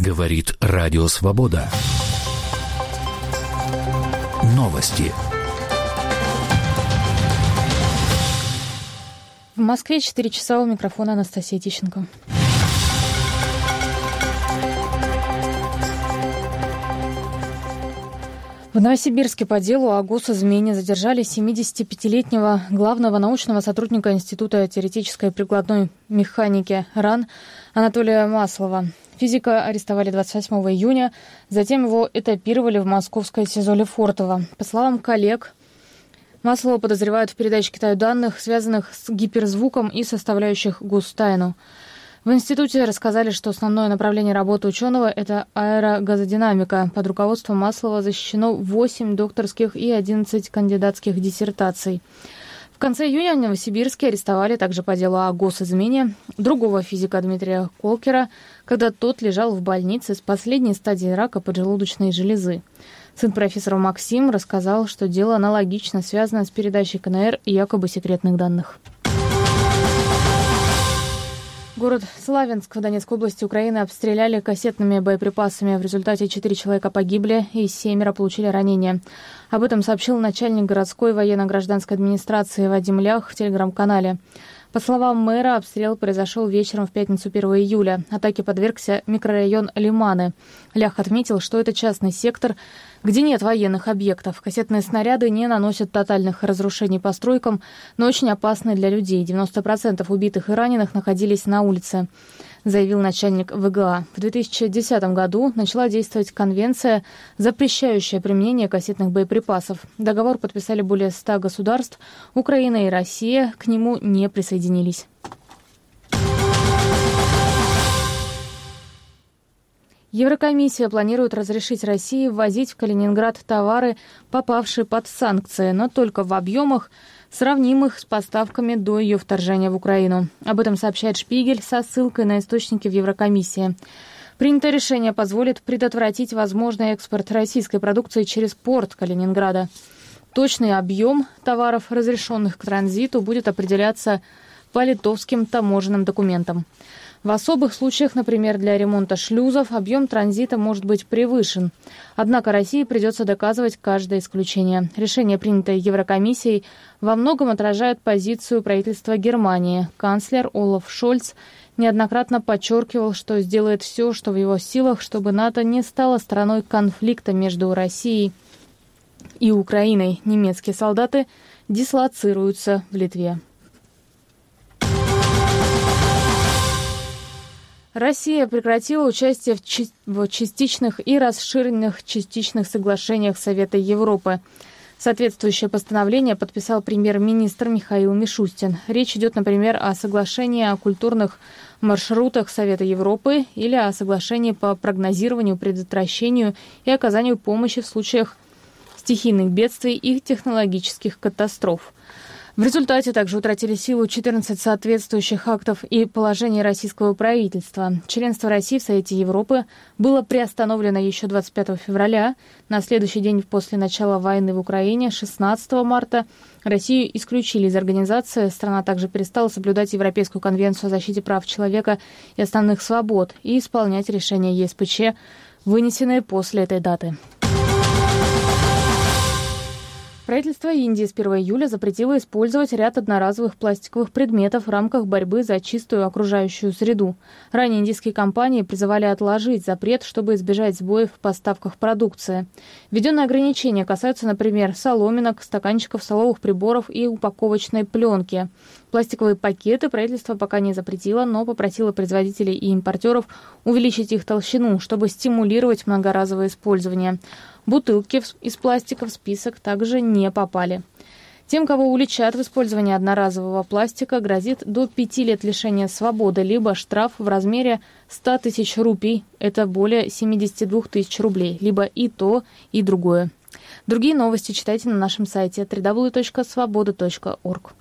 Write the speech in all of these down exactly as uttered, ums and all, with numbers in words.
Говорит Радио Свобода. Новости. В Москве четыре часа, у микрофона Анастасия Тищенко. В Новосибирске по делу о госизмене задержали семидесятипятилетнего главного научного сотрудника Института теоретической и прикладной механики РАН Анатолия Маслова. Физика арестовали двадцать восьмого июня, затем его этапировали в московское СИЗО Лефортово. По словам коллег, Маслова подозревают в передаче Китаю данных, связанных с гиперзвуком и составляющих гостайну. В институте рассказали, что основное направление работы ученого – это аэрогазодинамика. Под руководством Маслова защищено восемь докторских и одиннадцать кандидатских диссертаций. В конце июня в Новосибирске арестовали также по делу о госизмене другого физика Дмитрия Колкера, когда тот лежал в больнице с последней стадией рака поджелудочной железы. Сын профессора Максим рассказал, что дело аналогично связано с передачей КНР якобы секретных данных. Город Славянск в Донецкой области Украины обстреляли кассетными боеприпасами. В результате четыре человека погибли и семеро получили ранения. Об этом сообщил начальник городской военно-гражданской администрации Вадим Лях в телеграм-канале. По словам мэра, обстрел произошел вечером в пятницу первого июля. Атаке подвергся микрорайон Лиманы. Лях отметил, что это частный сектор, где нет военных объектов. Кассетные снаряды не наносят тотальных разрушений постройкам, но очень опасны для людей. девяносто процентов убитых и раненых находились на улице, заявил начальник ВГА. В две тысячи десятом году начала действовать конвенция, запрещающая применение кассетных боеприпасов. Договор подписали более ста государств. Украина и Россия к нему не присоединились. Еврокомиссия планирует разрешить России ввозить в Калининград товары, попавшие под санкции, но только в объемах, сравнимых с поставками до ее вторжения в Украину. Об этом сообщает «Шпигель» со ссылкой на источники в Еврокомиссии. Принятое решение позволит предотвратить возможный экспорт российской продукции через порт Калининграда. Точный объем товаров, разрешенных к транзиту, будет определяться по литовским таможенным документам. В особых случаях, например, для ремонта шлюзов, объем транзита может быть превышен. Однако России придется доказывать каждое исключение. Решение, принятое Еврокомиссией, во многом отражает позицию правительства Германии. Канцлер Олаф Шольц неоднократно подчеркивал, что сделает все, что в его силах, чтобы НАТО не стало стороной конфликта между Россией и Украиной. Немецкие солдаты дислоцируются в Литве. Россия прекратила участие в, чи- в частичных и расширенных частичных соглашениях Совета Европы. Соответствующее постановление подписал премьер-министр Михаил Мишустин. Речь идет, например, о соглашении о культурных маршрутах Совета Европы или о соглашении по прогнозированию, предотвращению и оказанию помощи в случаях стихийных бедствий и технологических катастроф. В результате также утратили силу четырнадцать соответствующих актов и положений российского правительства. Членство России в Совете Европы было приостановлено еще двадцать пятого февраля. На следующий день после начала войны в Украине, шестнадцатого марта, Россию исключили из организации. Страна также перестала соблюдать Европейскую конвенцию о защите прав человека и основных свобод и исполнять решения ЕСПЧ, вынесенные после этой даты. Правительство Индии с первого июля запретило использовать ряд одноразовых пластиковых предметов в рамках борьбы за чистую окружающую среду. Ранее индийские компании призывали отложить запрет, чтобы избежать сбоев в поставках продукции. Введенные ограничения касаются, например, соломинок, стаканчиков, столовых приборов и упаковочной пленки. Пластиковые пакеты правительство пока не запретило, но попросило производителей и импортеров увеличить их толщину, чтобы стимулировать многоразовое использование. Бутылки из пластика в список также не попали. Тем, кого уличат в использовании одноразового пластика, грозит до пяти лет лишения свободы, либо штраф в размере ста тысяч рупий, это более семьдесят два тысячи рублей, либо и то, и другое. Другие новости читайте на нашем сайте дабл ю дабл ю дабл ю точка свобода точка орг.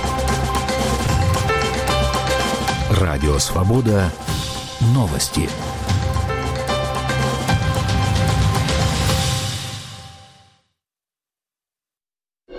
Радио Свобода. Новости.